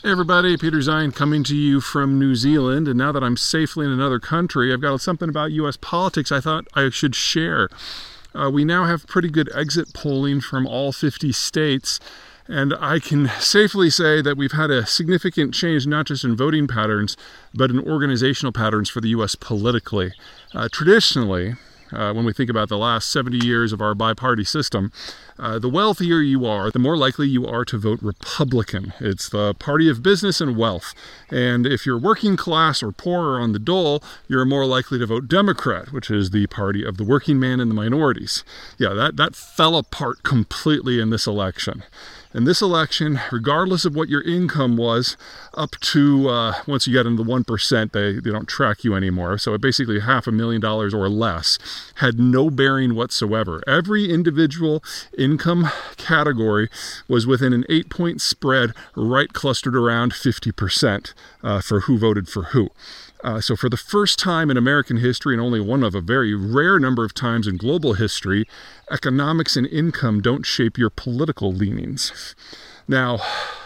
Hey everybody, Peter Zion coming to you from New Zealand, and now that I'm safely in another country, I've got something about U.S. politics I thought I should share. We now have pretty good exit polling from all 50 states, and I can safely say that we've had a significant change not just in voting patterns, but in organizational patterns for the U.S. politically. Traditionally, when we think about the last 70 years of our bi-party system, the wealthier you are, the more likely you are to vote Republican. It's the party of business and wealth. And if you're working class or poor or on the dole, you're more likely to vote Democrat, which is the party of the working man and the minorities. Yeah, that fell apart completely in this election. In this election, regardless of what your income was, up to, once you get into the 1%, they don't track you anymore. So basically $500,000 or less had no bearing whatsoever. Every individual income category was within an 8-point spread, right clustered around 50% for who voted for who. So for the first time in American history, and only one of a very rare number of times in global history, economics and income don't shape your political leanings. Now,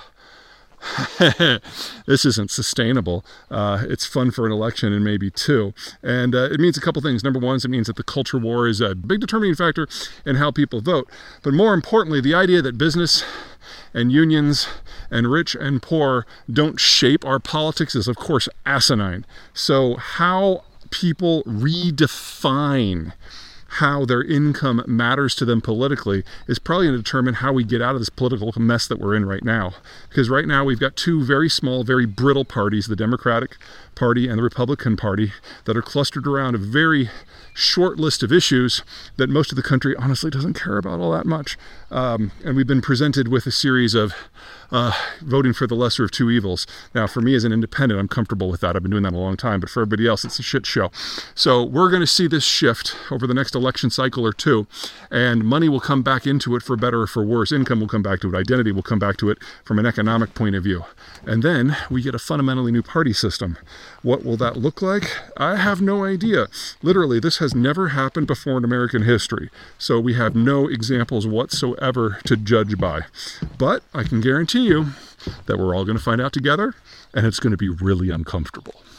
this isn't sustainable. It's fun for an election and maybe two. And it means a couple things. Number one is it means that the culture war is a big determining factor in how people vote. But more importantly, the idea that business and unions and rich and poor don't shape our politics is, of course, asinine. So how people redefine how their income matters to them politically is probably going to determine how we get out of this political mess that we're in right now. Because right now we've got two very small, very brittle parties, the Democratic Party and the Republican Party, that are clustered around a very short list of issues that most of the country honestly doesn't care about all that much. And we've been presented with a series of voting for the lesser of two evils. Now, for me as an independent, I'm comfortable with that. I've been doing that a long time, but for everybody else, it's a shit show. So we're going to see this shift over the next election cycle or two, and money will come back into it for better or for worse. Income will come back to it. Identity will come back to it from an economic point of view. And then we get a fundamentally new party system. What will that look like? I have no idea. Literally, this has never happened before in American history. So we have no examples whatsoever to judge by. But I can guarantee you that we're all going to find out together, and it's going to be really uncomfortable.